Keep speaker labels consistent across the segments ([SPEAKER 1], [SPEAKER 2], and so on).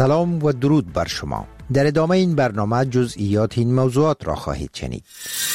[SPEAKER 1] سلام و درود بر شما. در ادامه این برنامه جزئیات این موضوعات را خواهید شنید.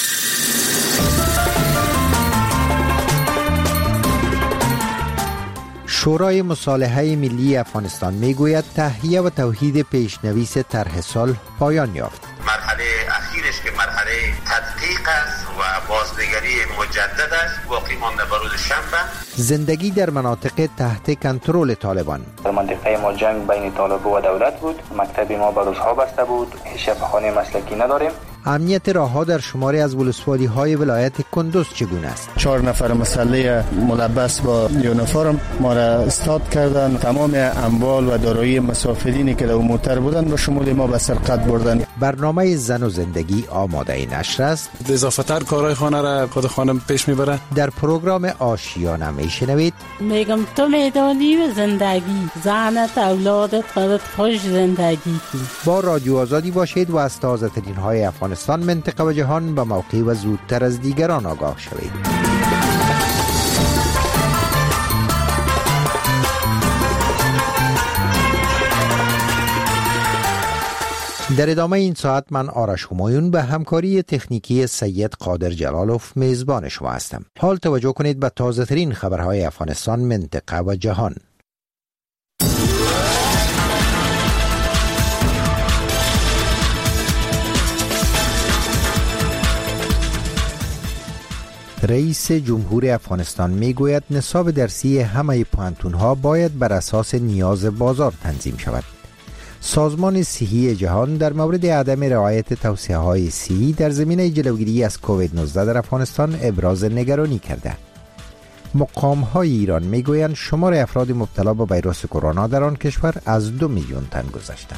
[SPEAKER 1] شورای مصالحه ملی افغانستان میگوید تهیه و توحید پیشنویس طرح صلح پایان یافت.
[SPEAKER 2] مرحله اخیرش که مرحله تدقیق است و بازنگری مجدد است، باقی مانده به روز شنبه.
[SPEAKER 1] زندگی در مناطق تحت کنترل طالبان.
[SPEAKER 3] در منطقه ما جنگ بین طالب و دولت بود. مکتب ما به روزها بسته بود. شفاخانه مسلکی نداریم.
[SPEAKER 1] امنیت راهها در شماری از ولسوالی‌های ولایت کندوز چگونه است؟
[SPEAKER 4] 4 نفر مسلح ملبس با یونیفرم ما را استاد کردن. تمام اموال و دارایی مسافرینی که در موتر بودن به شمول ما به سرقت بردن.
[SPEAKER 1] برنامه زن و زندگی آماده نشر است.
[SPEAKER 5] اضافه تر کارهای خانه را خود خانم پیش میبره.
[SPEAKER 1] در پروگرام آشیانه میشنوید
[SPEAKER 6] میگم تو میدانی و زندگی زنت اولادت خودت خوش زندگی کن.
[SPEAKER 1] با رادیو آزادی باشید و از تازه ترین های افغانستان، منطقه و جهان به موقع و زودتر از دیگران آگاه شوید. در ادامه این ساعت من آرش همایون به همکاری تکنیکی سید قادر جلالوف میزبان شما هستم. حال توجه کنید به تازه ترین خبرهای افغانستان، منطقه و جهان. رئیس جمهور افغانستان میگوید نصاب درسی همه پوهنتون‌ها باید بر اساس نیاز بازار تنظیم شود. سازمان صحی جهان در مورد عدم رعایت توصیه‌های صحی در زمینه جلوگیری از کووید 19 در افغانستان ابراز نگرانی کرده. مقام‌های ایران میگویند شمار افراد مبتلا به ویروس کرونا در آن کشور از 2 میلیون تن گذشته.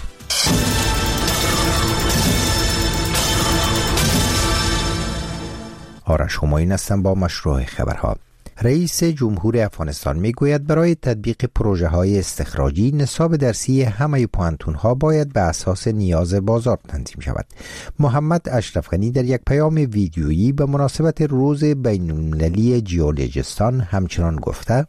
[SPEAKER 1] آرش همایون هستم با مشروع خبرها. رئیس جمهور افغانستان میگوید برای تطبیق پروژه های استخراجی نصاب درسی همه پوهنتون‌ها باید به اساس نیاز بازار تنظیم شود. محمد اشرف غنی در یک پیام ویدیویی به مناسبت روز بین‌المللی جیولوژیستان همچنان گفته: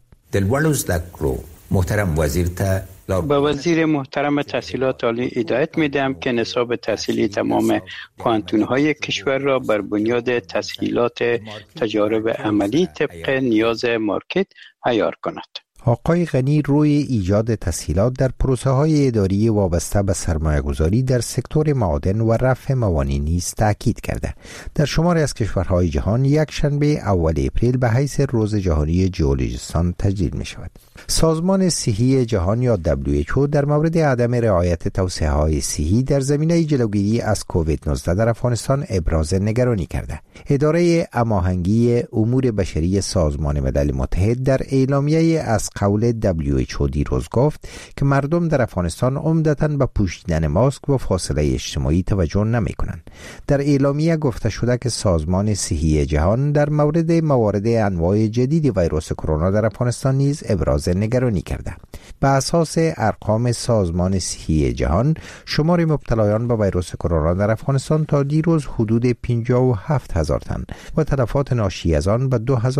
[SPEAKER 7] محترم وزیر
[SPEAKER 8] به وزیر محترم تحصیلات عالی هدایت میدم که نصاب تحصیلی تمام پوهنتون‌های کشور را بر بنیاد تسهیلات تجارب عملی طبق نیاز مارکت عیار کند.
[SPEAKER 1] آقای غنی روی ایجاد تسهیلات در پروسه‌های اداری وابسته به سرمایه‌گذاری در سکتور معادن و رفع موانع نیز تاکید کرده. در شماری از کشورهای جهان یک شنبه اول اپریل به حیث روز جهانی جیولوژیستان تجلیل می‌شود. سازمان صحی جهان یا WHO در مورد عدم رعایت توصیه‌های صحی در زمینه جلوگیری از کووید 19 در افغانستان ابراز نگرانی کرده. اداره هماهنگی امور بشری سازمان ملل متحد در اعلامیه از قول WHO دیروز گفت که مردم در افغانستان عمدتاً به پوشیدن ماسک و فاصله اجتماعی توجه نمی کنند. در اعلامیه گفته شده که سازمان صحی جهان در مورد موارد انواع جدید ویروس کرونا در افغانستان نیز ابراز نگرانی کرده. به اساس ارقام سازمان صحی جهان، شمار مبتلایان به ویروس کرونا در افغانستان تا دیروز حدود 57,000 تن و تلفات ناشی از آن به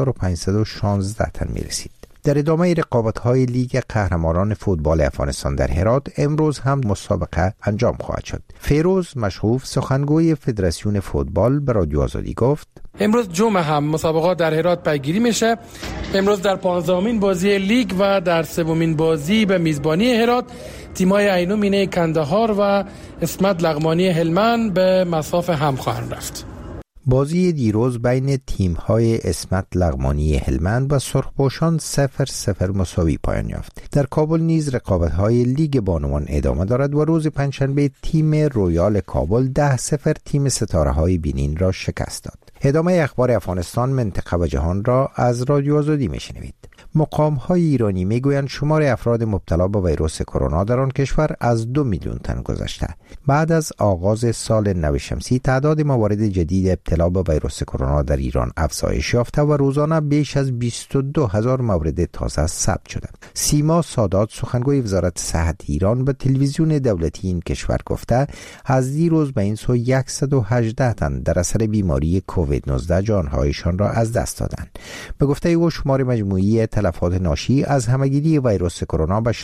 [SPEAKER 1] 2516 تن می رسید. در ادامه رقابت‌های لیگ قهرمانان فوتبال افغانستان در هرات امروز هم مسابقه انجام خواهد شد. فیروز مشهوف سخنگوی فدراسیون فوتبال به رادیو آزادی گفت:
[SPEAKER 9] امروز جمعه هم مسابقات در هرات پیگیری میشه. امروز در 15مین بازی لیگ و در 3مین بازی به میزبانی هرات، تیم‌های عینو مینه کندهار و اسمت لغمانی هلمند به مصاف هم خواهند رفت.
[SPEAKER 1] بازی دیروز بین تیم‌های اسمت لغمانی هلمند و سرخپوشان 0-0 مساوی پایان یافت. در کابل نیز رقابت‌های لیگ بانوان ادامه دارد و روز پنجشنبه تیم رویال کابل 10-0 تیم ستاره‌های بینین را شکست داد. ادامه اخبار افغانستان، منطقه و جهان را از رادیو آزادی میشنوید. مقام‌های ایرانی میگویند شمار افراد مبتلا به ویروس کرونا در آن کشور از 2 میلیون تن گذشته. بعد از آغاز سال نو شمسی تعداد موارد جدید ابتلا به ویروس کرونا در ایران افزایش یافته و روزانه بیش از 22,000 مورد تازه ثبت شده. سیما سادات سخنگوی وزارت صحت ایران به تلویزیون دولتی این کشور گفته از دیروز به این سو 118 تن در اثر بیماری کووید 19 جانهایشان را از دست دادند. به گفته او شمار مجموعی تلفات ناشی از همهگیری ویروس کرونا به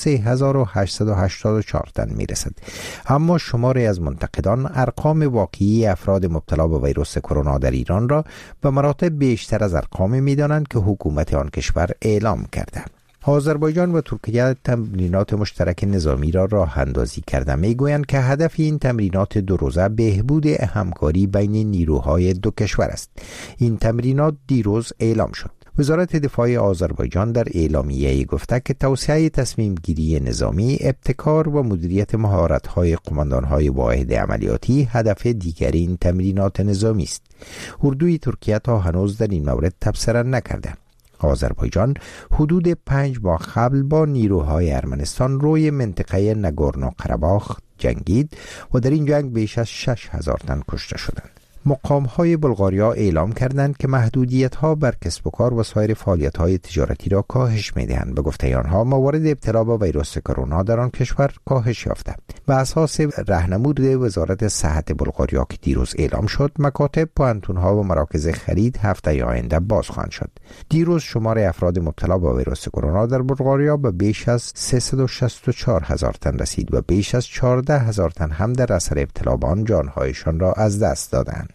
[SPEAKER 1] 63884 تن میرسد. اما شماری از منتقدان ارقام واقعی افراد مبتلا به ویروس کرونا در ایران را به مراتب بیشتر از ارقام می‌دانند که حکومت آن کشور اعلام کرده. آذربایجان و ترکیه تمرینات مشترک نظامی را راه اندازی کرده. میگویند که هدف این تمرینات 2 روزه بهبود همکاری بین نیروهای دو کشور است. این تمرینات دیروز اعلام شد. وزارت دفاع آذربایجان در اعلامیه‌ای گفته که توسعه تصمیم گیری نظامی، ابتکار و مدیریت مهارت‌های قماندان‌های واحد عملیاتی هدف دیگر این تمرینات نظامی است. اردوی ترکیه تا هنوز در این مورد تبصره نکرده. آذربایجان حدود 5 ماه قبل با نیروهای ارمنستان روی منطقه نگورنو قره‌باخ جنگید و در این جنگ بیش از 6000 تن کشته شدند. مقام‌های بلغاریا اعلام کردند که محدودیت‌ها بر کسب و کار و سایر فعالیت‌های تجارتی را کاهش می‌دهند. به گفته آنها موارد ابتلا به ویروس کرونا در آن کشور کاهش یافته. بر اساس راهنمود وزارت صحت بلغاریا که دیروز اعلام شد، مکاتب، پوهنتون‌ها و مراکز خرید هفته آینده باز خواهند شد. دیروز شمار افراد مبتلا به ویروس کرونا در بلغاریا به بیش از 364000 تن رسید و بیش از 14000 تن هم در اثر ابتلا به آن جان‌هایشان را از دست دادند.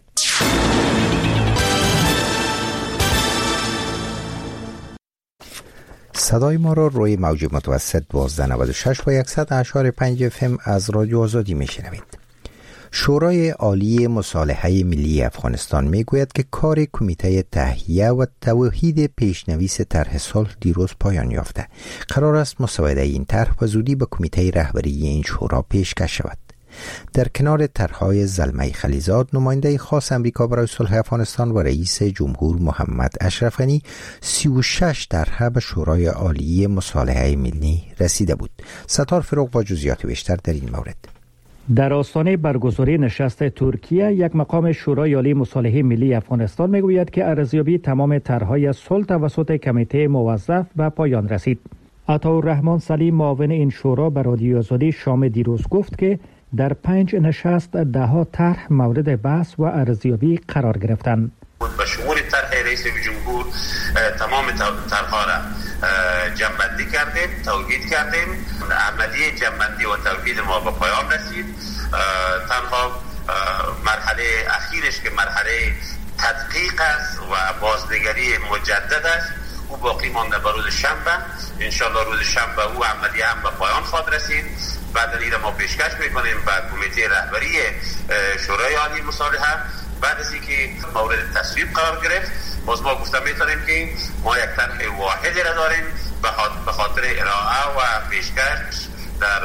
[SPEAKER 1] صدای ما را روی موج متوسط 1296 و 100.5 FM از رادیو آزادی میشنوید. شورای عالی مصالحه ملی افغانستان میگوید که کار کمیته تهیه و توحید پیشنویس طرح صلح دیروز پایان یافته. قرار است مسوده این طرح به زودی به کمیته رهبری این شورا پیشکش شود. در کنار طرح‌های زلمه خلیزاد، نماینده خاص امریکا برای صلح افغانستان و رئیس جمهور محمد اشرف غنی 36 طرح به شورای عالی مصالحه ملی رسیده بود. ستار فروغ با جزئیات بیشتر در این مورد.
[SPEAKER 7] در آستانه برگزاری نشست ترکیه، یک مقام شورای عالی مصالحه ملی افغانستان میگوید که ارزیابی تمام طرح‌های صلح توسط کمیته موظف به پایان رسید. عطاالرحمن سلیم، معاون این شورا، به رادیو آزادی شام دیروز گفت که در 5 نشست 10 طرح مورد بحث و ارزیابی قرار گرفتند.
[SPEAKER 2] به شمول طرح رئیس جمهور تمام طرح‌ها را جمع‌بندی کردیم، توحید کردیم. عملیه جمع‌بندی و توحید ما به پایان رسید. تنها مرحله اخیرش که مرحله تدقیق است و بازنگری مجدد است، او باقی مانده به روز شنبه. انشالله روز شنبه او عملیه هم به پایان خواهد رسید. بعد این ما پیشکش میکنیم به کمیته رهبری شورای عالی مصالحه. بعد از اینکه مورد تصویب قرار گرفت، باز ما گفته میتونیم که ما یک طرح واحدی را داریم به خاطر ارائه و پیشکش در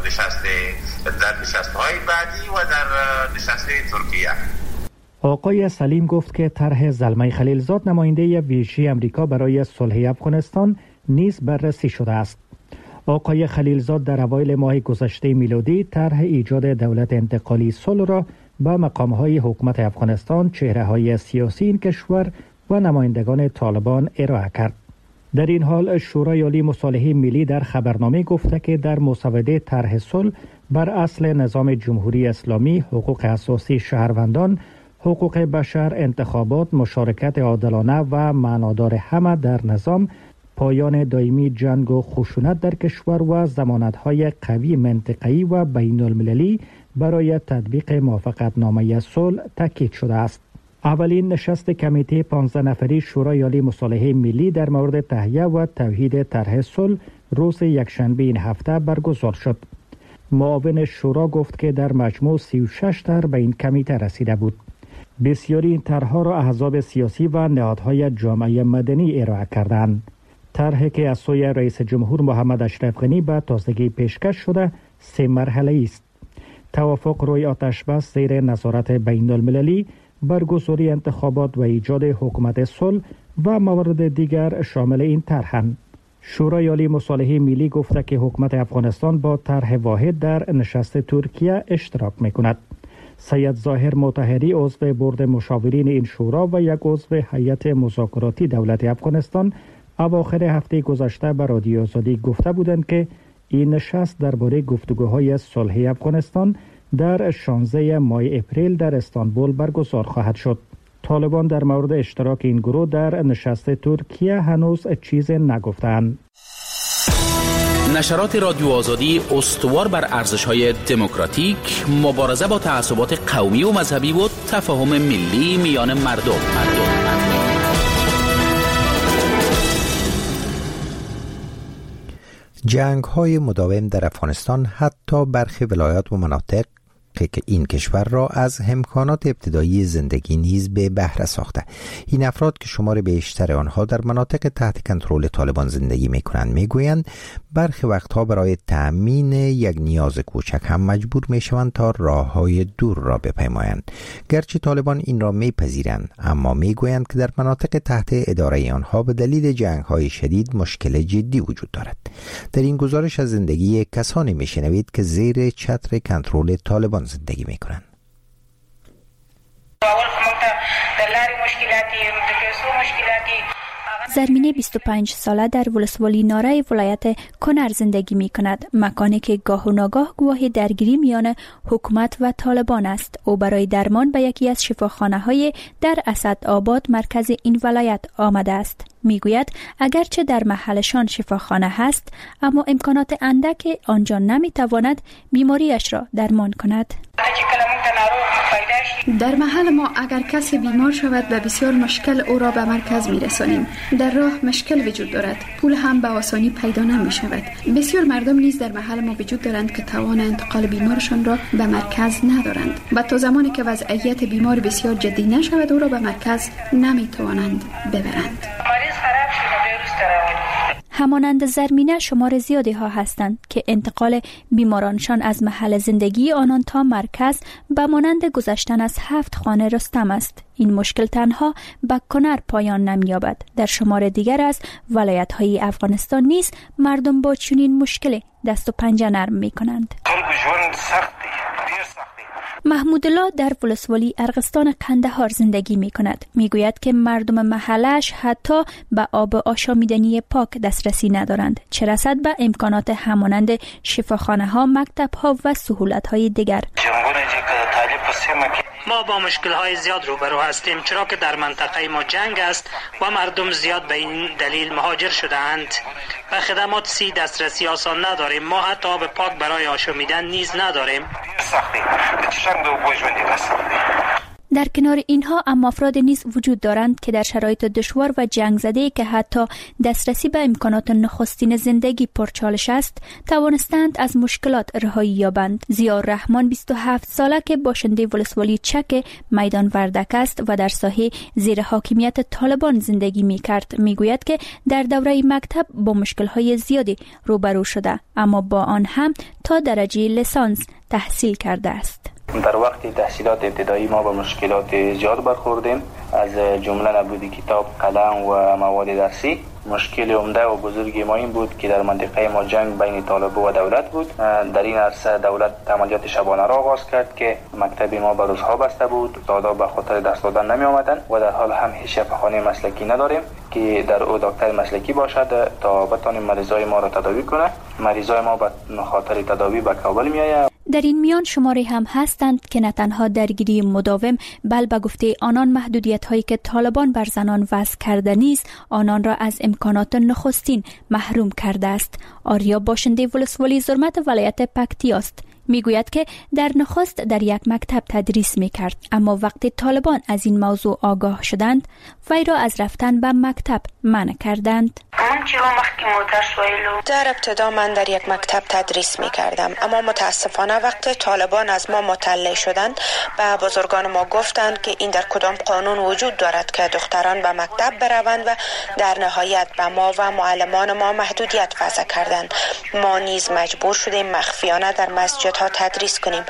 [SPEAKER 2] نشست‌های بعدی و در نشست ترکیه.
[SPEAKER 7] آقای سلیم گفت که طرح زلمه خلیلزاد، نماینده ویژه امریکا برای صلح افغانستان، نیز بررسی شده است. آقای خلیلزاد در اوایل ماه گذشته میلادی طرح ایجاد دولت انتقالی صلح را به مقام‌های حکومت افغانستان، چهره‌های سیاسی این کشور و نمایندگان طالبان ارائه کرد. در این حال شورای عالی مصالحه ملی در خبرنامه گفته که در مسوده طرح صلح بر اصل نظام جمهوری اسلامی، حقوق اساسی شهروندان، حقوق بشر، انتخابات، مشارکت عادلانه و معنادار همه در نظام، پایان دائمی جنگ و خشونت در کشور و ضمانت‌های قوی منطقه‌ای و بین المللی برای تطبیق موافقتنامه صلح تاکید شده است. اولین نشست کمیته 15 نفری شورای عالی مصالحه ملی در مورد تهیه و توحید طرح صلح روز یکشنبه این هفته برگزار شد. معاون شورا گفت که در مجموع 36 طرح به این کمیته رسیده بود. بسیاری این طرح‌ها را احزاب سیاسی و نهادهای جامعه مدنی ارائه کردند. طرحی که از سوی رئیس جمهور محمد اشرف غنی به تازگی پیشکش شده 3 مرحله است. توافق روی آتش‌بس زیر نظارت بین المللی، برگزاری انتخابات و ایجاد حکومت صلح و موارد دیگر شامل این طرحند. شورای عالی مصالحه ملی گفته که حکومت افغانستان با طرح واحد در نشست ترکیه اشتراک می‌کند. سید ظاهر مطهری، عضو بورد مشاورین این شورا و یک عضو هیئت مذاکراتی دولت افغانستان، اواخر هفته گذشته به رادیو آزادی گفته بودند که این نشست درباره گفتگوهای صلح افغانستان در 16 ماه اپریل در استانبول برگزار خواهد شد. طالبان در مورد اشتراک این گروه در نشست ترکیه هنوز چیز نگفتند.
[SPEAKER 10] نشرات رادیو آزادی استوار بر ارزش‌های دموکراتیک، مبارزه با تعصبات قومی و مذهبی و تفاهم ملی میان مردم.
[SPEAKER 1] جنگ‌های مداوم در افغانستان حتی برخی ولایات و مناطق که این کشور را از امکانات ابتدایی زندگی نیز به بهره ساخته. این افراد که شمار بیشتر آنها در مناطق تحت کنترل طالبان زندگی می‌کنند میگویند برخی وقتها برای تأمین یک نیاز کوچک هم مجبور میشوند تا راه‌های دور را بپیمایند. گرچه طالبان این را میپذیرند اما میگویند که در مناطق تحت اداره آنها به دلیل جنگ‌های شدید مشکل جدی وجود دارد. در این گزارش از زندگی کسانی میشنوید که زیر چتر کنترل طالبان زندگی میکنند.
[SPEAKER 11] زرمینه 25 ساله در ولسوالی ناره ولایت کنر زندگی می کند. مکانی که گاه و ناگاه گواه درگیری میان حکومت و طالبان است. او برای درمان به یکی از شفاخانه های در اسدآباد مرکز این ولایت آمده است. میگوید اگرچه در محلشان شفاخانه هست اما امکانات اندک آنجا نمیتواند بیماریش را درمان کند.
[SPEAKER 12] در محل ما اگر کسی بیمار شود به بسیار مشکل او را به مرکز میرسانیم. در راه مشکل وجود دارد. پول هم به آسانی پیدا نمی شود. بسیار مردم نیز در محل ما وجود دارند که توان انتقال بیمارشان را به مرکز ندارند و تا زمانی که وضعیت بیمار بسیار جدی نشود او را به مرکز نمی توانند ببرند.
[SPEAKER 11] همانند زرمینه شمار زیادی ها هستند که انتقال بیمارانشان از محل زندگی آنان تا مرکز به مانند گذشتن از 7 خانه رستم است. این مشکل تنها به کنر پایان نمی‌یابد. در شمار دیگر از ولایت‌های افغانستان نیز مردم با چنین مشکل دست و پنجه نرم می‌کنند. محمود الله در ولسوالی ارغستان قندهار زندگی می کند. می گوید که مردم محلش حتی به آب آشامیدنی پاک دسترسی ندارند، چه رسد به امکانات همانند شفاخانه ها، مکتب ها و سهولت های دیگر.
[SPEAKER 13] ما با مشکل های زیاد روبرو هستیم، چرا که در منطقه ما جنگ است و مردم زیاد به این دلیل مهاجر شده‌اند. به خدمات دسترسی آسان نداریم. ما حتی آب پاک برای آشامیدن نیز نداریم.
[SPEAKER 11] در کنار اینها اما افراد نیز وجود دارند که در شرایط دشوار و جنگ زده که حتی دسترسی به امکانات نخستین زندگی پرچالش است توانستند از مشکلات رهایی یابند. ضیاءالرحمن 27 ساله که باشنده ولسوالی چک میدان وردک است و در ساحه زیر حاکمیت طالبان زندگی می‌کرد، میگوید که در دوره مکتب با مشکل‌های زیادی روبرو شده اما با آن هم تا درجه لیسانس تحصیل کرده است.
[SPEAKER 3] در وقت تحصیلات ابتدایی ما با مشکلات زیاد برخوردیم، از جمله نبود کتاب، قلم و مواد درسی. مشکل عمده و بزرگی ما این بود که در منطقه ما جنگ بین طالب و دولت بود. در این عرصه دولت عملیات شبانه را آغاز کرد که مکتب ما به روزها بسته بود. استادا به خاطر درس دادن نمی آمدن و در حال هم هیچ شفاخانه مسلکی نداریم که در او دکتر مسلکی باشد تا بتوانیم مریضای ما را تداوی کنه. مریضای ما به خاطر تداوی به کابل می آید.
[SPEAKER 11] در این میان شماری هم هستند که نه تنها درگیری مداوم بل به گفته آنان محدودیت هایی که طالبان بر زنان وضع کرده نیز آنان را از امکانات نخستین محروم کرده است. آریا باشنده ولسوالی زرمت ولایت پکتیا است. میگوید که در نخست در یک مکتب تدریس میکرد اما وقتی طالبان از این موضوع آگاه شدند وی را از رفتن به مکتب منع کردند.
[SPEAKER 14] در ابتدا من در یک مکتب تدریس میکردم اما متاسفانه وقتی طالبان از ما مطلع شدند به بزرگان ما گفتند که این در کدام قانون وجود دارد که دختران به مکتب بروند و در نهایت به ما و معلمان ما محدودیت وضع کردند. ما نیز مجبور شدیم مخفیانه در مسجد تدریس کنیم.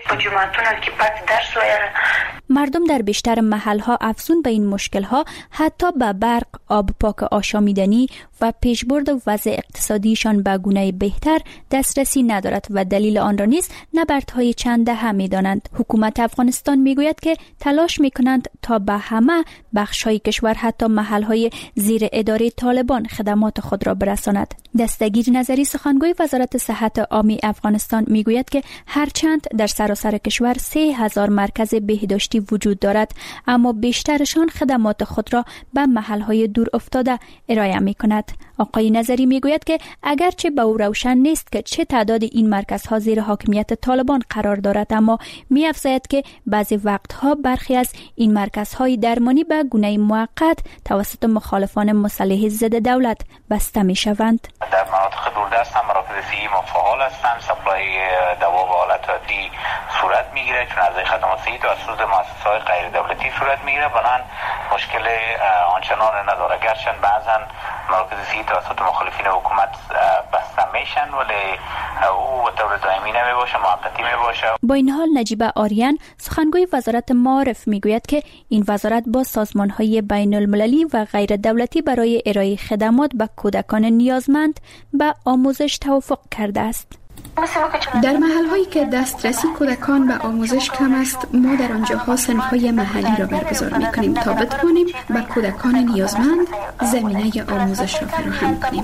[SPEAKER 11] مردم در بیشتر محلها افزون به این مشکلها حتی به برق، آب پاک آشامیدنی و پیشبرد وضع اقتصادیشان به گونه بهتر دسترسی ندارد و دلیل آن را نیز نبردهای چند دهه می‌دانند. حکومت افغانستان میگوید که تلاش می‌کنند تا به همه بخش‌های کشور حتی محل‌های زیر اداره طالبان خدمات خود را برساند. دستگیر نظری سخنگوی وزارت صحت عامه افغانستان میگوید که هرچند در سراسر کشور 3000 مرکز بهداشتی دسترسی وجود دارد، اما بیشترشان خدمات خود را به محل‌های دور افتاده ارائه می‌کند. آقای نظری میگوید که اگرچه به او روشن نیست که چه تعداد این مرکزها زیر حاکمیت طالبان قرار دارد، اما می‌افزاید که بعضی وقتها برخی از این مرکزهای درمانی به گونه موقت توسط مخالفان مسلح ضد دولت بسته می‌شوند.
[SPEAKER 15] در مناطق دوردست هم مراکز صحی فعال هستند، سپلای دوا به حالت عادی صورت میگیره، چون از خدمات صحی توسط مؤسسه‌های غیر دولتی صورت میگیره، بنابراین مشکل آنچنان نداره. گرچه بعضا مراکز صحی توسط مخالفین حکومت بسته میشن، ولی او به طور دائمی نمیباشه، موقتی میباشه.
[SPEAKER 11] با این حال نجیب آریان سخنگوی وزارت معارف میگوید که این وزارت با سازمان‌های بین‌المللی و غیر دولتی برای ارائه خدمات به کودکان نیازمند به آموزش توافق کرده است.
[SPEAKER 12] در محل‌هایی که دسترسی کودکان به آموزش کم است، ما در آنجاها صنف‌های محلی را برگزار می‌کنیم تا بتوانیم به کودکان نیازمند زمینه آموزش را فراهم کنیم.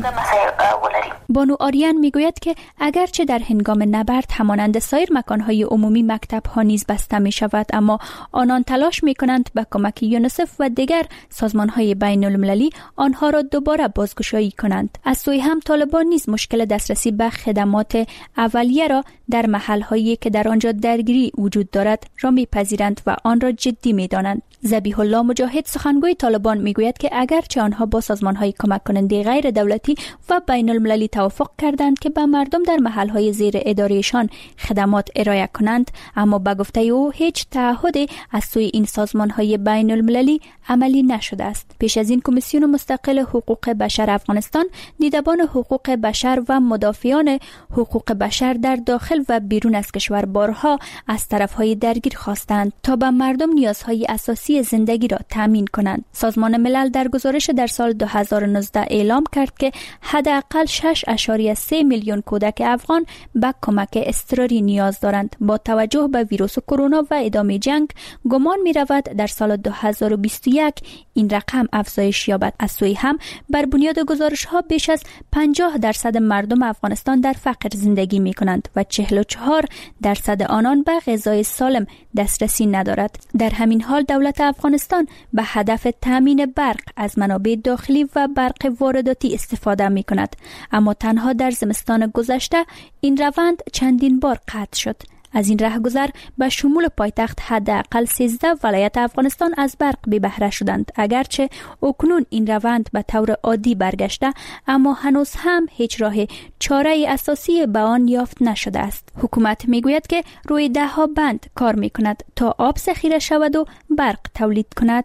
[SPEAKER 11] بانو آریان میگوید که اگرچه در هنگام نبرد همانند سایر مکان‌های عمومی مکتب‌ها نیز بسته می‌شود، اما آنان تلاش می‌کنند با کمک یونیسف و دیگر سازمان‌های بین‌المللی آنها را دوباره بازگشایی کنند. از سوی هم طالبان نیز مشکل دسترسی به خدمات اولیه را در محل‌هایی که در آنجا درگیری وجود دارد را می‌پذیرند و آن را جدی می‌دانند. ذبیح الله مجاهد سخنگوی طالبان میگوید که اگرچه آنها با سازمان‌های کمک کننده غیر دولتی و بین‌المللی توافق کردند که به مردم در محل‌های زیر ادارهشان خدمات ارائه کنند، اما به گفته او هیچ تعهدی از سوی این سازمان‌های بین‌المللی عملی نشده است. پیش از این کمیسیون مستقل حقوق بشر افغانستان دیدبان حقوق بشر و مدافعان حقوق بشر در داخل و بیرون از کشور بارها از طرف‌های درگیر خواستند تا به مردم نیازهای اساسی زندگی را تامین کنند. سازمان ملل در گزارش در سال 2019 اعلام کرد که حداقل 6.3 میلیون کودک افغان به کمک اضطراری نیاز دارند. با توجه به ویروس کرونا و ادامه جنگ، گمان می رود در سال 2021 این رقم افزایش یابد. از سوی هم بر بنیاد گزارش ها بیش از 50% مردم افغانستان در فقر زندگی می کنند و 44% آنان به غذای سالم دسترسی ندارد. در همین حال دولت افغانستان به هدف تامین برق از منابع داخلی و برق وارداتی استفاده می کند، اما تنها در زمستان گذشته این روند چندین بار قطع شد. از این رهگذر به شمول پایتخت حداقل 13 ولایت افغانستان از برق بی بهره شدند. اگرچه اکنون این روند به طور عادی برگشته، اما هنوز هم هیچ راه چاره اساسی به آن یافت نشده است. حکومت میگوید که روی 10 بند کار میکند تا آب ذخیره شود و برق تولید کند.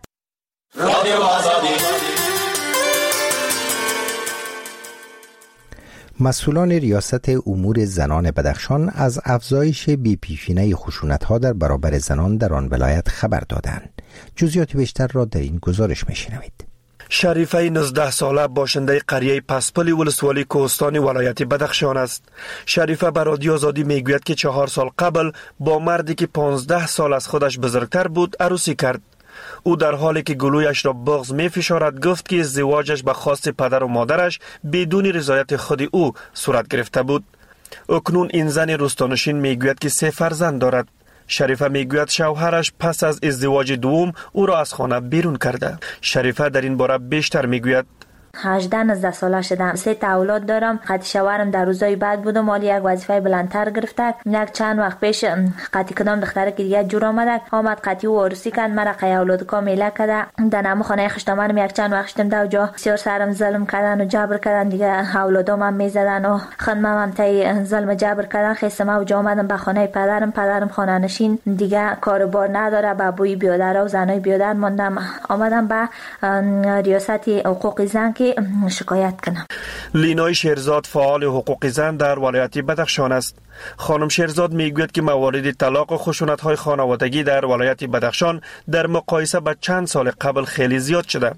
[SPEAKER 1] مسئولان ریاست امور زنان بدخشان از افزایش بی‌پیشینه خشونت‌ها در برابر زنان در آن ولایت خبر دادند. جزئیات بیشتر را در این گزارش می‌شنوید.
[SPEAKER 16] شریفه 19 ساله باشنده قریه پسپلی ولسوالی کوهستان ولایت بدخشان است. شریفه به رادیو آزادی میگوید که 4 سال قبل با مردی که 15 سال از خودش بزرگتر بود عروسی کرد. او در حالی که گلویش را بغض می فشارد گفت که ازدواجش به خواست پدر و مادرش بدون رضایت خود او صورت گرفته بود. اکنون این زن روستانشین میگوید که 3 فرزند دارد. شریفه میگوید شوهرش پس از ازدواج دوم او را از خانه بیرون کرده. شریفه در این باره بیشتر میگوید
[SPEAKER 17] 18 ساله شدم. 3 اولاد دارم. قطعی شوهرم در روزای بعد بود و مالی یک وظیفه بلندتر گرفته. یک چند وقت پیش قطعی کدام دختره که دیگه جور آمد قطعی و عروسی کرد. مرا قی اولاد کامیله کرده. در نمو خانه خشتامانم یک چند وقت شدم در جا بسیار سرم ظلم کردن و جبر کردن. دیگه اولادام هم میزدن و خانمم تای ظلم جبر کردن. خستم و جا آمدم به خانه پدرم خانه نشین دیگه کاروبار نداره. با بوی بیادر و زنای بیادر ماندم. آمدم به ریاست حقوق زن شکایت کنم.
[SPEAKER 16] لینای شیرزاد فعال حقوق زن در ولایت بدخشان است. خانم شیرزاد میگوید که موارد طلاق و خشونت‌های خانوادگی در ولایت بدخشان در مقایسه با چند سال قبل خیلی زیاد شده.
[SPEAKER 18] در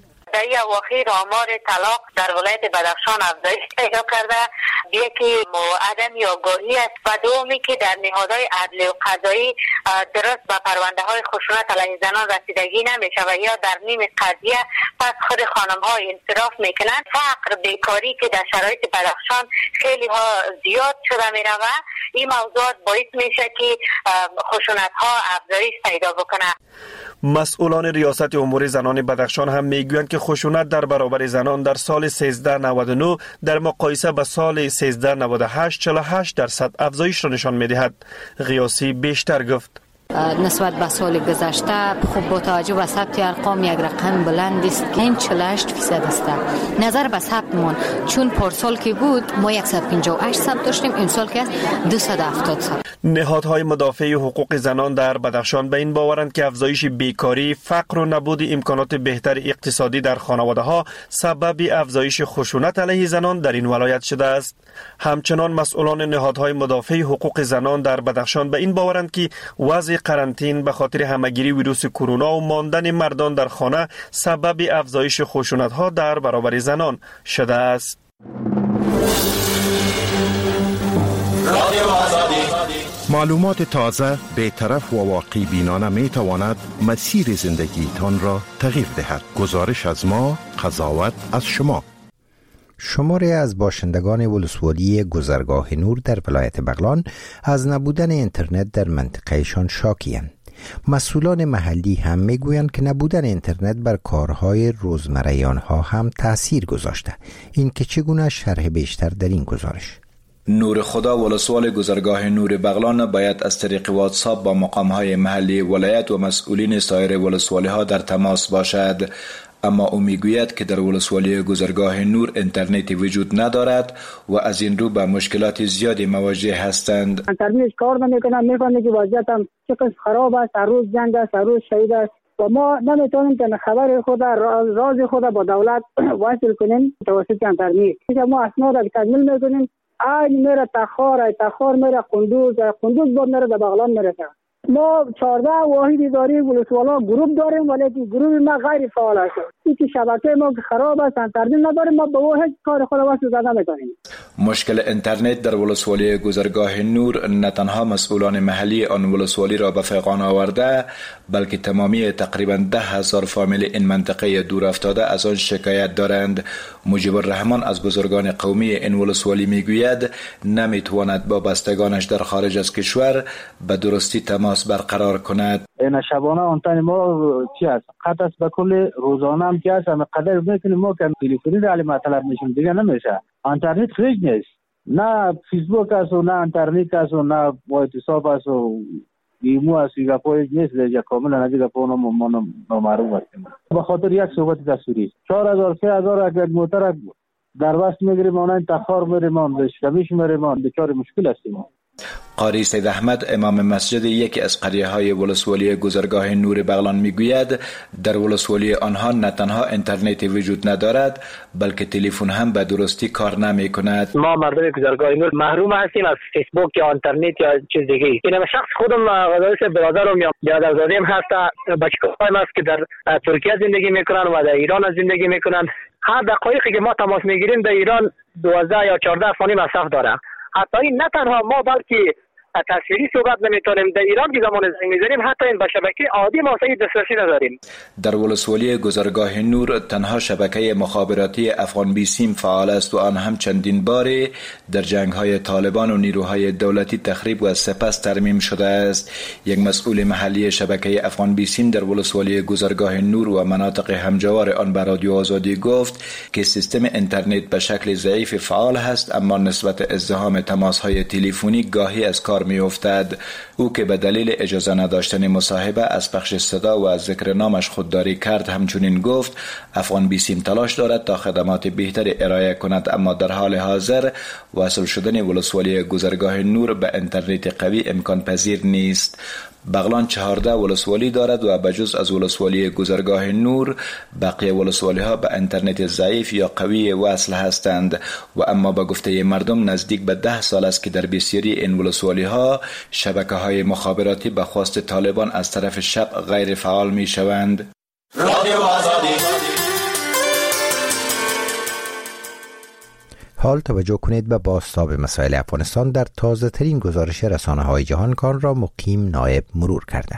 [SPEAKER 18] برای اواخر آمار طلاق در ولایت بدخشان افزایش پیدا کرده. یکی عدم آگاهی است و دومی که در نهادهای عدلی و قضایی درست به پرونده های خشونت علیه زنان رسیدگی نمیشه و یا در نیم قضیه پس خود خانم ها انصراف میکنن. فقر، بیکاری که در شرایط بدخشان خیلی ها زیاد شده میره و این موضوعات باعث میشه که خشونت ها افزایش پیدا بکنه.
[SPEAKER 16] مسئولان ریاست امور زنان بدخشان هم میگویند که خشونت در برابر زنان در سال 1399 در مقایسه با سال 1398 48% افزایش را نشان میدهد. غیاسی بیشتر گفت
[SPEAKER 19] نسبت به سال گذشته خب با توجه به ثبت ارقام یک رقم بلند است که این 48% است. نظر به ثبتمون چون پارسال که بود ما 158 ثبت داشتیم، این سال که است 270 ثبت.
[SPEAKER 16] نهادهای مدافع حقوق زنان در بدخشان به این باورند که افزایش بیکاری، فقر و نبود امکانات بهتر اقتصادی در خانواده‌ها سبب افزایش خشونت علیه زنان در این ولایت شده است. همچنان مسئولان نهادهای مدافع حقوق زنان در بدخشان به این باورند که وضع قرنطین به خاطر همهگیری ویروس کرونا و ماندن مردان در خانه سبب افزایش خشونت‌ها در برابر زنان شده است.
[SPEAKER 20] معلومات تازه، بی‌طرف و واقعی بینانه می تواند مسیر زندگیتان را تغییر دهد. گزارش از ما، قضاوت از شما.
[SPEAKER 1] شماری از باشندگان ولسوالی گذرگاه نور در ولایت بغلان از نبودن اینترنت در منطقهشان شاکی‌اند. مسئولان محلی هم میگویند که نبودن اینترنت بر کارهای روزمره آنها هم تأثیر گذاشته. این که چگونه؟ شرح بیشتر در این گزارش.
[SPEAKER 21] نور خدا ولسوال گذرگاه نور بغلان باید از طریق واتساپ با مقامهای محلی ولایت و مسئولین سایر ولسوالی ها در تماس باشد، اما او میگوید که در ولسوالی گذرگاه نور اینترنتی وجود ندارد و از این رو به مشکلات زیادی مواجه هستند.
[SPEAKER 22] اینترنت کار نمیکنه، میفهمه که وضعیت هم چقدر خراب است، هر روز جنگ است، هر روز شهید است و ما نمیتونیم که خبر خود راز خود با دولت وصل کنیم توسط اینترنت. ما اسناد را تکمیل میکنیم، این میره تخار میره قندوز با میره در بغلان میره. ما 14 واحد اداری ولسوالا گروه داریم ولی گروه ما غیر فعال است. این شبکه ما خراب است، اینترنت نداریم، ما به هیچ کار خود واسه زده نمیتونیم.
[SPEAKER 21] مشکل اینترنت در ولسوالی گذرگاه نور نه تنها مسئولان محلی آن ولسوالی را به فیقان آورده، بلکه تمامی تقریبا 10,000 فامیل این منطقه دور افتاده از آن شکایت دارند. مجیب الرحمن از بزرگان قومی این ولسوالی میگوید نمیتواند با بستگانش در خارج از کشور به درستی تماس برقرار کند.
[SPEAKER 22] این شبانه آنتن ما چی است؟ قطع است به کل روزانه هم چی است؟ همه قدر میکنیم ما که تلفنی را مطلب میشیم دیگه نمیشه. اینترنت خریج نیست، نه فیسبوک است و نه اینترنت است و نه واتساپ است و ایمو است، دیگه پویج نیست، دیگه کاملا دیگه پونم ما نامعلوم است. به خاطر یک صحبت دستوری 4000 3000 اگر موتر در وست میگیریم اون تخار میریم اون شمیش میریم اون بیچاره مشکل هستیم.
[SPEAKER 21] قاری سید احمد امام مسجد یکی از قریه های ولسوالی گذرگاه نور بغلان میگوید در ولسوالی آنها نه تنها اینترنتی وجود ندارد بلکه تلفن هم به درستی کار نمی کند.
[SPEAKER 13] ما مردم گذرگاه نور محروم هستیم از فیسبوک یا اینترنت یا چیز دیگه. این شخص خودم برادرم یا برادرزادیم هست، بچه‌هایم هست که در ترکیه زندگی میکنن و در ایران زندگی میکنن. هر دقایقی که ما تماس میگیریم در ایران 12 یا 14 ثانیه مصرف داره. حتی این نه تنها ما بلکه تصویری صحبت نمیتونیم در ایران که زمان زنگ میزنیم، حتی این به شبکه عادی ما اصلا دسترسی نداریم.
[SPEAKER 21] در ولسوالی گذرگاه نور تنها شبکه مخابراتی افغان بیسیم فعال است و آن هم چندین باره در جنگ‌های طالبان و نیروهای دولتی تخریب و سپس ترمیم شده است. یک مسئول محلی شبکه افغان بیسیم در ولسوالی گذرگاه نور و مناطق همجوار آن به رادیو آزادی گفت که سیستم اینترنت به شکل ضعیف فعال است، اما نسبت ازدحام تماس‌های تلفنی گاهی از کار می افتد. او که به دلیل اجازه نداشتن مصاحبه از پخش صدا و از ذکر نامش خودداری کرد همچنین گفت افغان بیسیم تلاش دارد تا خدمات بهتری ارائه کند، اما در حال حاضر وصل شدن ولسوالی گذرگاه نور به اینترنت قوی امکان پذیر نیست. بغلان 14 ولسوالی دارد و بجز از ولسوالی گذرگاه نور بقیه ولسوالی ها به اینترنت ضعیف یا قوی وصل هستند و اما با گفته مردم نزدیک به 10 سال است که در بسیاری این ولسوالی ها شبکه های مخابراتی به خواست طالبان از طرف شب غیر فعال می شوند. رادیو آزادی
[SPEAKER 1] حال توجه کنید به بازتاب مسائل افغانستان در تازه ترین گزارش رسانه‌های جهان کان را مقیم نایب مرور کرده.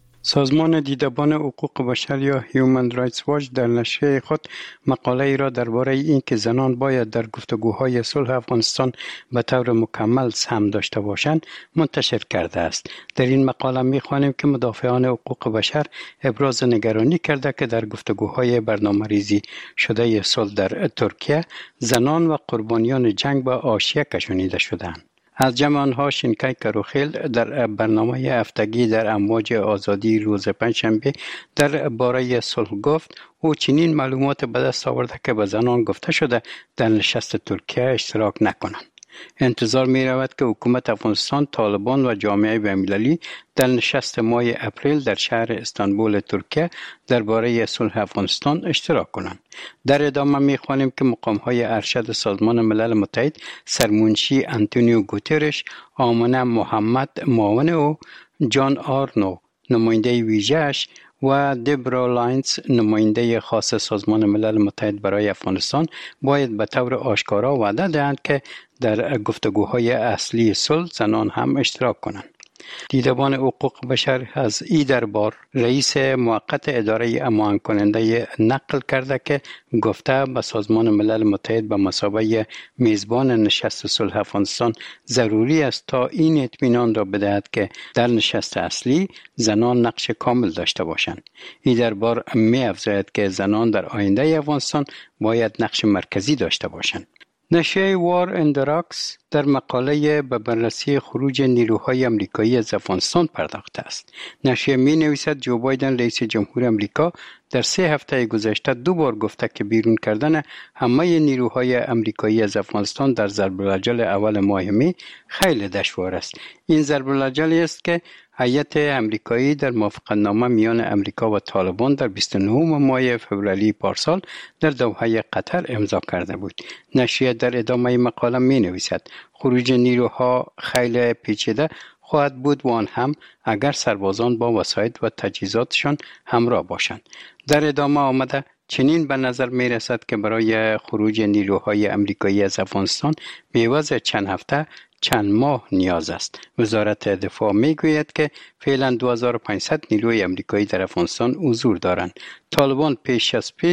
[SPEAKER 8] سازمان دیدبان حقوق بشر یا هیومن رایتس واچ در نشریه خود مقاله ای را درباره اینکه زنان باید در گفتگوهای صلح افغانستان به طور مکمل سهم داشته باشند منتشر کرده است. در این مقاله می‌خوانیم که مدافعان حقوق بشر ابراز نگرانی کرده که در گفتگوهای برنامه‌ریزی شده صلح در ترکیه زنان و قربانیان جنگ به حاشیه کشانیده شدند. از جمع آنها شینکای کروخیل در برنامه هفتگی در امواج آزادی روز پنجشنبه در باره صلح گفت او چنین معلومات به دست آورده که به زنان گفته شده در نشست ترکیه اشتراک نکنند. انتظار می رود که حکومت افغانستان، طالبان و جامعه بین‌المللی در نشست ماه اپریل در شهر استانبول ترکیه درباره صلح افغانستان اشتراک کنند. در ادامه می خوانیم که مقام‌های ارشد سازمان ملل متحد سرمنشی انتونیو گوترش، آمنه محمد معاون او، جان آرنو نماینده ویژه‌اش و دبرا لاینز نماینده خاص سازمان ملل متحد برای افغانستان باید به طور آشکارا وعده دهند که در گفتگوهای اصلی صلح زنان هم اشتراک کنند. دیدبان حقوق بشر از ای دربار رئیس موقت اداره امان کننده نقل کرده که گفته به سازمان ملل متحد به مثابه میزبان نشست صلح افغانستان ضروری است تا این اطمینان را بدهد که در نشست اصلی زنان نقش کامل داشته باشند. ای دربار می افزاید که زنان در آینده افغانستان باید نقش مرکزی داشته باشند. نشریه وار اند راکس در مقاله به بررسی خروج نیروهای امریکایی از افغانستان پرداخته است. نشریه می نویسد جو بایدن رئیس جمهور امریکا در 3 هفته گذشته 2 بار گفته که بیرون کردن همه نیروهای امریکایی از افغانستان در ضرب الاجل اول ماه می خیلی دشوار است. این ضرب الاجل است که هیئت امریکایی در موافقتنامه میان امریکا و طالبان در 29 ماه فوریه پارسال در دوحه قطر امضا کرده بود. نشریه در ادامه مقاله می نویسد خروج نیروها خیلی پیچیده خواهد بود و آن هم اگر سربازان با وسایل و تجهیزاتشان همراه باشند. در ادامه آمده چنین به نظر می رسد که برای خروج نیروهای امریکایی از افغانستان به عوض چند هفته چند ماه نیاز است. وزارت دفاع می گوید که فعلا 2500 نیروی امریکایی در افغانستان حضور دارند. طالبان پیش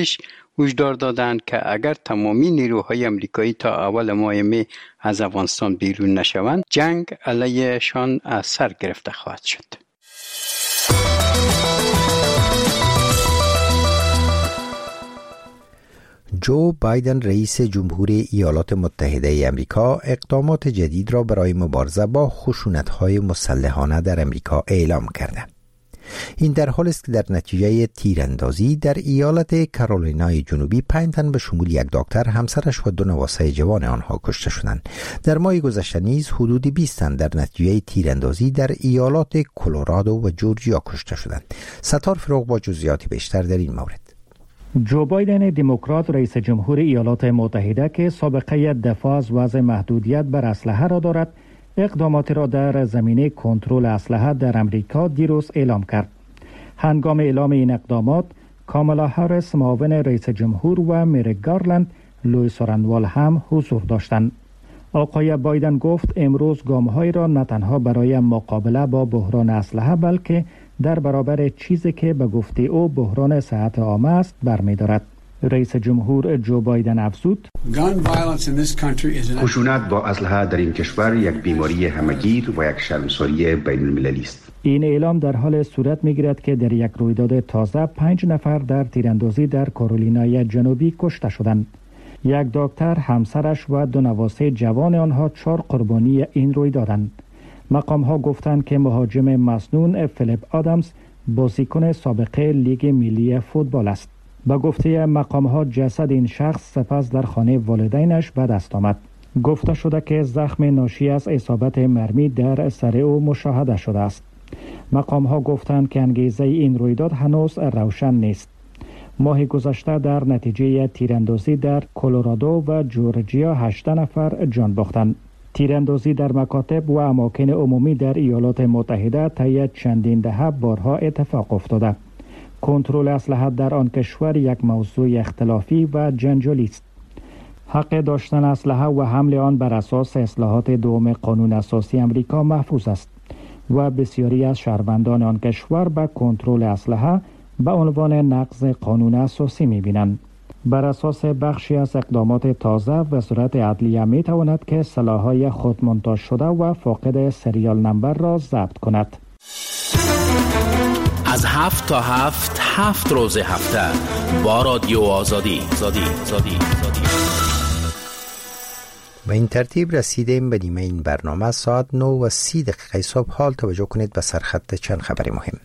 [SPEAKER 8] هشدار دادند که اگر تمامی نیروهای امریکایی تا اول ماه می از افغانستان بیرون نشوند جنگ علیهشان از سر گرفته خواهد شد.
[SPEAKER 1] جو بایدن رئیس جمهور ایالات متحده امریکا اقدامات جدید را برای مبارزه با خشونت‌های مسلحانه در امریکا اعلام کرده. این در حالی است که در نتیجه تیراندازی در ایالت کارولینای جنوبی 5 تن به شمول 1 دکتر، همسرش و 2 نواسه جوان آنها کشته شدند. در ماه گذشته نیز حدود 20 تن در نتیجه تیراندازی در ایالات کلرادو و جورجیا کشته شدند. ستار فروغ با جزئیات بیشتر در این مورد.
[SPEAKER 7] جو بایدن دموکرات رئیس جمهور ایالات متحده که سابقه دفاع از وضع محدودیت بر اسلحه را دارد، اقداماتی را در زمینه کنترل اسلحه در امریکا دیروز اعلام کرد. هنگام اعلام این اقدامات، کامالا هاریس معاون رئیس جمهور و مریک گارلند لوئیس رانوال هم حضور داشتند. آقای بایدن گفت امروز گام‌هایی را نه تنها برای مقابله با بحران اسلحه بلکه در برابر چیزی که به گفته او بحران صحت عامه است برمی‌دارد. رئیس جمهور جو بایدن افزود:
[SPEAKER 4] خشونت با اسلحه در این کشور یک بیماری همگیر و یک شرمساری بین‌المللی است.
[SPEAKER 7] این اعلام در حال صورت می‌گیرد که در یک رویداد تازه 5 نفر در تیراندازی در کارولینای جنوبی کشته شدند. 1 دکتر، همسرش و 2 نواسه جوان آنها 4 قربانی این رویدادند. مقام‌ها گفتند که مهاجم مسنون فیلیپ آدامز بازیکن سابقه لیگ ملی فوتبال است. با گفته مقام‌ها جسد این شخص سپس در خانه والدینش به دست آمد. گفته شده که زخم ناشی از اصابت مرمی در سر او مشاهده شده است. مقام‌ها گفتند که انگیزه این رویداد هنوز روشن نیست. ماه گذشته در نتیجه تیراندازی در کلرادو و جورجیا 18 نفر جان باختند. تیراندازی در مکاتب و اماکن عمومی در ایالات متحده طی چندین دهه بارها اتفاق افتاده. کنترل اسلحه در آن کشور یک موضوع اختلافی و جنجالی است. حق داشتن اسلحه و حمل آن بر اساس اصلاحات دوم قانون اساسی امریکا محفوظ است و بسیاری از شهروندان آن کشور به کنترل اسلحه به عنوان نقض قانون اساسی می‌بینند. بر اساس بخشی از اقدامات تازه وزارت عدلیه می‌تواند که سلاح‌های خود مونتاژ شده و فاقد سریال نمبر را ضبط کند.
[SPEAKER 10] از 7 تا 7 روز هفته با رادیو آزادی.
[SPEAKER 1] و این ترتیب رسیدیم به نیمه این برنامه. ساعت 9:30 صبح. حال توجه کنید به سرخط چند خبر مهم.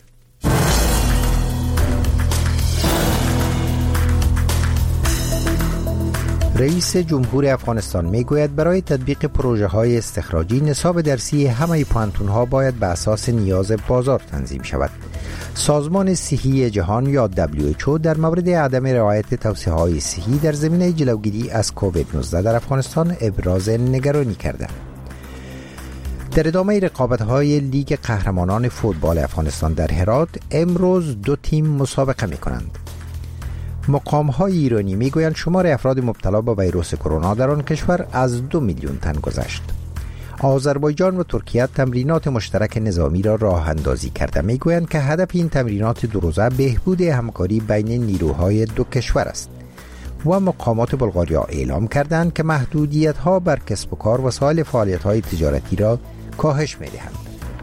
[SPEAKER 1] رئیس جمهور افغانستان میگوید برای تطبیق پروژه های استخراجی نصاب درسی همه پوهنتون‌ها باید به اساس نیاز بازار تنظیم شود. سازمان صحی جهان یا WHO در مورد عدم رعایت توصیه‌های صحی در زمینه جلوگیری از کووید 19 در افغانستان ابراز نگرانی کرده. در ادامه رقابت‌های لیگ قهرمانان فوتبال افغانستان در هرات امروز 2 تیم مسابقه می‌کنند. مقام‌های ایرانی میگویند شمار افراد مبتلا به ویروس کرونا در آن کشور از 2 میلیون تن گذشت. آذربایجان و ترکیه تمرینات مشترک نظامی را راه اندازی کرده. میگویند که هدف این تمرینات 2 روزه بهبود همکاری بین نیروهای 2 کشور است. و مقامات بلغاریا اعلام کردند که محدودیت‌ها بر کسب و کار و سایر فعالیت‌های تجارتی را کاهش می‌دهند.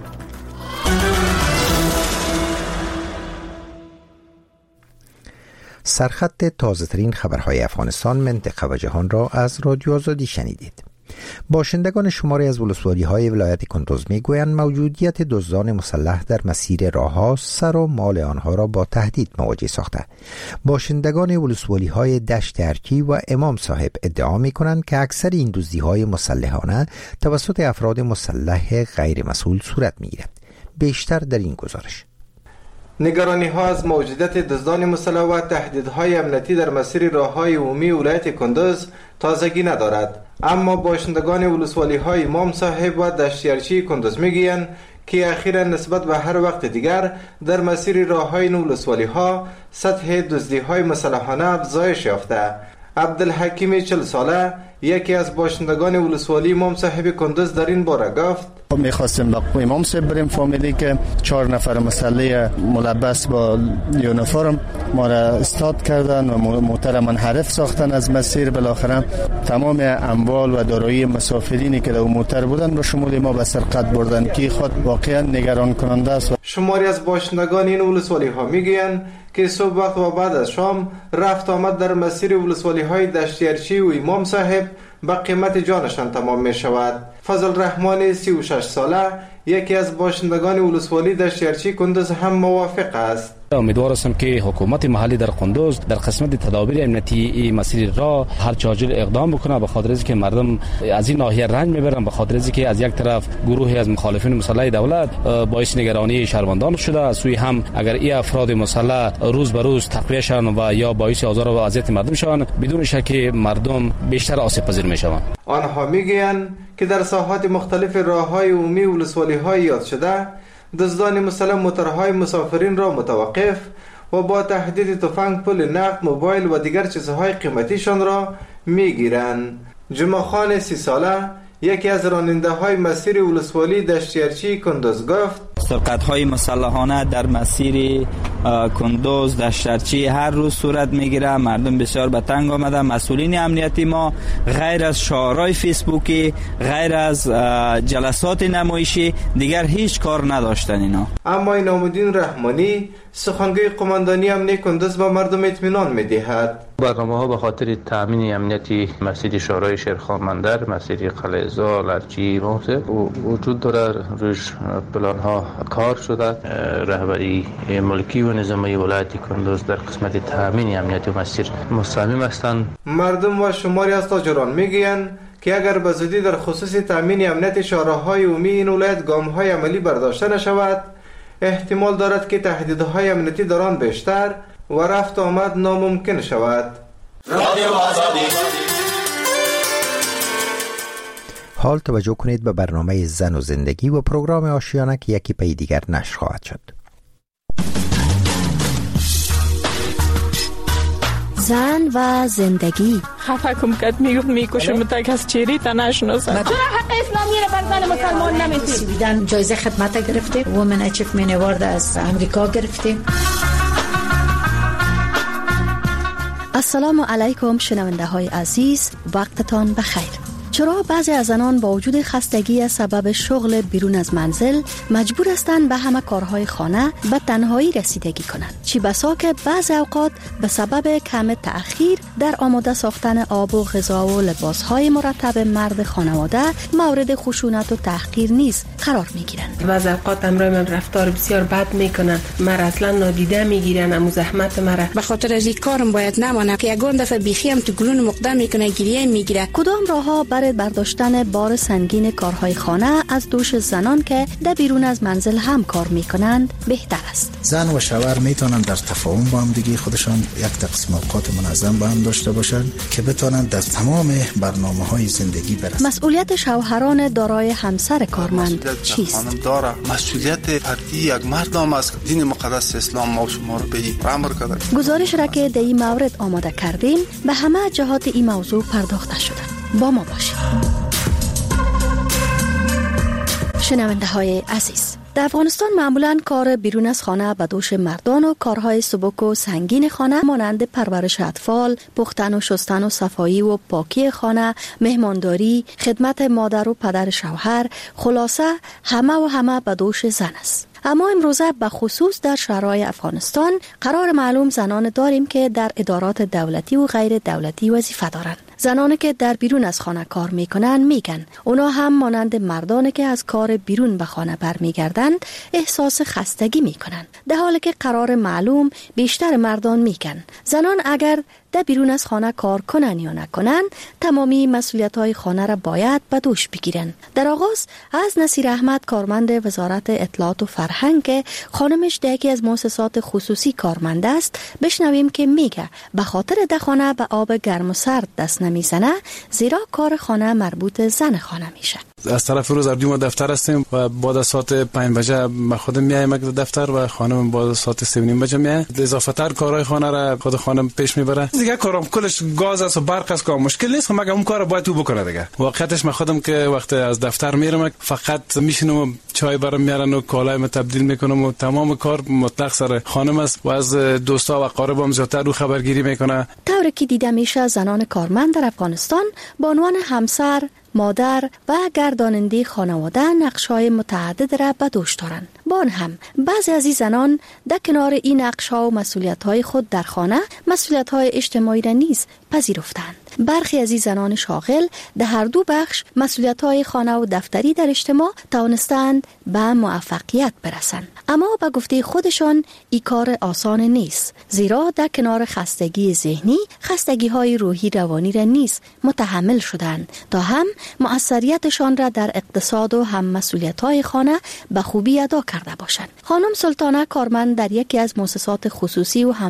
[SPEAKER 1] سرخط تازه‌ترین خبرهای افغانستان، منطقه و جهان را از رادیو آزادی شنیدید. باشندگان شماری از ولسوالی‌های ولایت کندوز می‌گویند موجودیت دزدان مسلح در مسیر راه‌ها سر و مال آنها را با تهدید مواجه ساخته. باشندگان ولسوالی‌های دشت ارکی و امام صاحب ادعا می‌کنند که اکثر این دزدی‌های مسلحانه توسط افراد مسلح غیر مسئول صورت می‌گیرد. بیشتر در این گزارش.
[SPEAKER 5] نگرانی ها از موجودیت دزدان مسلح و تهدیدهای امنیتی در مسیر راه‌های عمومی ولایت کندوز تازگی ندارد، اما باشندگان ولسوالی‌های امام صاحب و دشتیارچی کندوز میگویند که اخیراً نسبت به هر وقت دیگر در مسیر راه‌های ولسوالی‌ها سطح دزدی‌های مسلحانه افزایش یافته. عبدالحکیم 40 ساله یکی از باشندگان ولسوالی امام صاحب کندوز در این باره گفت:
[SPEAKER 6] میخواستیم با امام صاحب بریم، فامیلی که 4 نفر مسلح ملبس با یونیفرم ما را استاد کردن و موتر منحرف ساختن از مسیر. بالاخره تمام اموال و دارایی مسافرینی که در موتر بودن به شمول ما به سرقت بردن که خود واقعا نگران کننده است.
[SPEAKER 5] شماری از باشندگان این ولسوالی ها میگویند که صبح وقت و بعد از شام رفت آمد در مسیر ولسوالی های دشتیارچی و امام صاحب با قیمت جانشان تمام می شود. فضل رحمان 36 ساله یکی از باشندگان ولسوالی دشتیارچی کندوز هم موافق است.
[SPEAKER 23] امیدوار هستم که حکومت محلی در کندوز در قسمت تدابیر امنیتی مسیر راه هر چاجل اقدام بکنه، به خاطر اینکه مردم از این ناحیه رنج میبرن، به خاطر اینکه از یک طرف گروهی از مخالفین مسلح دولت باعث نگرانی شهروندان شده، از سوی هم اگر این افراد مسلح روز به روز تقویه شوند و یا باعث آزار و اذیت مردم شوند، بدون شک مردم بیشتر آسیب پذیر میشوند.
[SPEAKER 5] آنها میگویند که در ساحات مختلف راه‌های عمومی ولسوالی‌های یاد شده دزدان مسلح موترهای مسافرین را متوقف و با تهدید تفنگ، پول نقد، موبایل و دیگر چیزهای قیمتیشان را میگیرند. جمعه خان 30 ساله یکی از راننده های مسیر ولسوالی دشتیارچی کندوز گفت:
[SPEAKER 24] سرقت‌های مسلحانه در مسیر کندوز دشتیارچی هر روز صورت میگیره. مردم بسیار به تنگ آمده. مسئولین امنیتی ما غیر از شعارهای فیسبوکی، غیر از جلسات نمایشی دیگر هیچ کار نداشتن اینا.
[SPEAKER 5] اما انعام‌الدین رحمانی سخنگوی قماندانی امنیتی کندوز به مردم اطمینان می‌دهد
[SPEAKER 25] برنامه‌ها به خاطر تامین امنیتی مسیر شورای شیرخان مندر، مسیر قلعه زال، ارچی وجود داره. روش پلان‌ها کار شده. رهبری ملکی و نظامی ولایت کندوز در قسمت تامین امنیتی مسیر مصمم هستند.
[SPEAKER 5] مردم و شماری از تاجران میگویند که اگر به زودی در خصوص تامین امنیت شهرهای عمومی این ولایت گام‌های عملی برداشته نشود، احتمال دارد که تهدیدهای امنیتی در آن بیشتر و رفت آمد ناممکن شود.
[SPEAKER 1] حال توجه کنید به برنامه زن و زندگی و پروگرام آشیانه که یکی پی دیگر نشر خواهد شد.
[SPEAKER 11] زن و زندگی.
[SPEAKER 2] خفه کم کد میکشم تک از چیری تا نشناسم.
[SPEAKER 3] چرا حق اسلامی را بر زن مسلمان نمیدید؟ جایزه خدمت گرفتیم، وومن اچیومنت اوارد از امریکا گرفتیم.
[SPEAKER 11] السلام علیکم شنونده های عزیز، وقتتان بخیر. چرا بعضی از زنان با وجود خستگی سبب شغل بیرون از منزل مجبور هستند به همه کارهای خانه به تنهایی رسیدگی کنند؟ چی بسا که بعضی اوقات به سبب کم تأخیر در آماده ساختن آب و غذا و لباسهای مرتب مرد خانواده مورد خشونت و تحقیر نیز قرار میگیرند.
[SPEAKER 9] بعضی اوقات امرای من رفتار بسیار بد میکنند، مرا اصلا نادیده میگیرن، امو زحمت مرا
[SPEAKER 14] به خاطر از کارم باید نمانم که یگان دفعه بیخی هم تو گلون مقدم میکنه، گریه میگیره.
[SPEAKER 11] کدام راهها برای برداشتن بار سنگین کارهای خانه از دوش زنان که در بیرون از منزل هم کار میکنند بهتر است؟
[SPEAKER 15] زن و شوهر میتونن در تفاهم با هم دیگه خودشان یک تقسیم اوقات منظم با هم داشته باشن که بتونن در تمام برنامه‌های زندگی برسن.
[SPEAKER 11] مسئولیت شوهران دارای همسر کارمند چیست؟
[SPEAKER 26] خانم داره مسئولیت فردی یک مردم است. دین مقدس اسلام ما شما رو به امر کرده.
[SPEAKER 11] گزارش را که در این مورد آماده کردیم به همه جهات این موضوع پرداخته شده. با ما باشید. شنونده های عزیز، در افغانستان معمولاً کار بیرون از خانه به دوش مردان و کارهای سبک و سنگین خانه مانند پرورش اطفال، پختن و شستن و صفایی و پاکی خانه، مهمانداری، خدمت مادر و پدر شوهر، خلاصه همه به دوش زن است. اما امروزه به خصوص در شهرهای افغانستان قرار معلوم زنان داریم که در ادارات دولتی و غیر دولتی وظیفه دارند. زنانی که در بیرون از خانه کار میکنن میگن اونا هم مانند مردانی که از کار بیرون به خانه برمیگردند احساس خستگی میکنن، در حالی که قرار معلوم بیشتر مردان میگن زنان اگر در بیرون از خانه کار کنن یا نکنن تمامی مسئولیت‌های خانه را باید به دوش بگیرن. در آغاز از نصیر احمد کارمند وزارت اطلاعات و فرهنگ که خانمش در یکی از مؤسسات خصوصی کارمند است بشنویم که میگه به خاطر در خانه به آب گرم و سرد دست نمیزنه، زیرا کار خانه مربوط زن خانه میشه.
[SPEAKER 23] از طرف روز اردیم دفتر هستیم و بعد از ساعت 5 بجه من خودم میایم دفتر و خانم بعد از ساعت 3 بجه میاد. اضافه تر کارهای خانه را خود خانم پیش میبره. دیگه کارم کلش گاز است و برق است که مشکل نیست، مگر اون کار باید تو بکنه دیگه. واقعیتش من خودم که وقتی از دفتر میرم فقط میشینم چای برام میارن و کالایم تبدیل میکنم و تمام کار مطلق سر خانم است و از دوستا و اقاربم زیاتر رو خبرگیری میکنه.
[SPEAKER 11] طوری که دیده میشه زنان کارمند در افغانستان به عنوان همسر، مادر و گرداننده خانواده نقش‌های متعدد را به دوش دارند. با آن هم بعضی از این زنان در کنار این نقش‌ها و مسئولیت‌های خود در خانه مسئولیت‌های اجتماعی را نیز پذیرفتند. برخی از این زنان شاغل در هر دو بخش مسئولیت‌های خانه و دفتری در اجتماع توانستند به موفقیت برسند. اما به گفته خودشان این کار آسان نیست، زیرا در کنار خستگی ذهنی خستگی‌های روحی روانی را نیز متحمل شدند تا هم مؤثریتشان را در اقتصاد و هم مسئولیت‌های خانه به خوبی ادا کرده باشند. خانم سلطانه کارمند در یکی از مؤسسات خصوصی و هم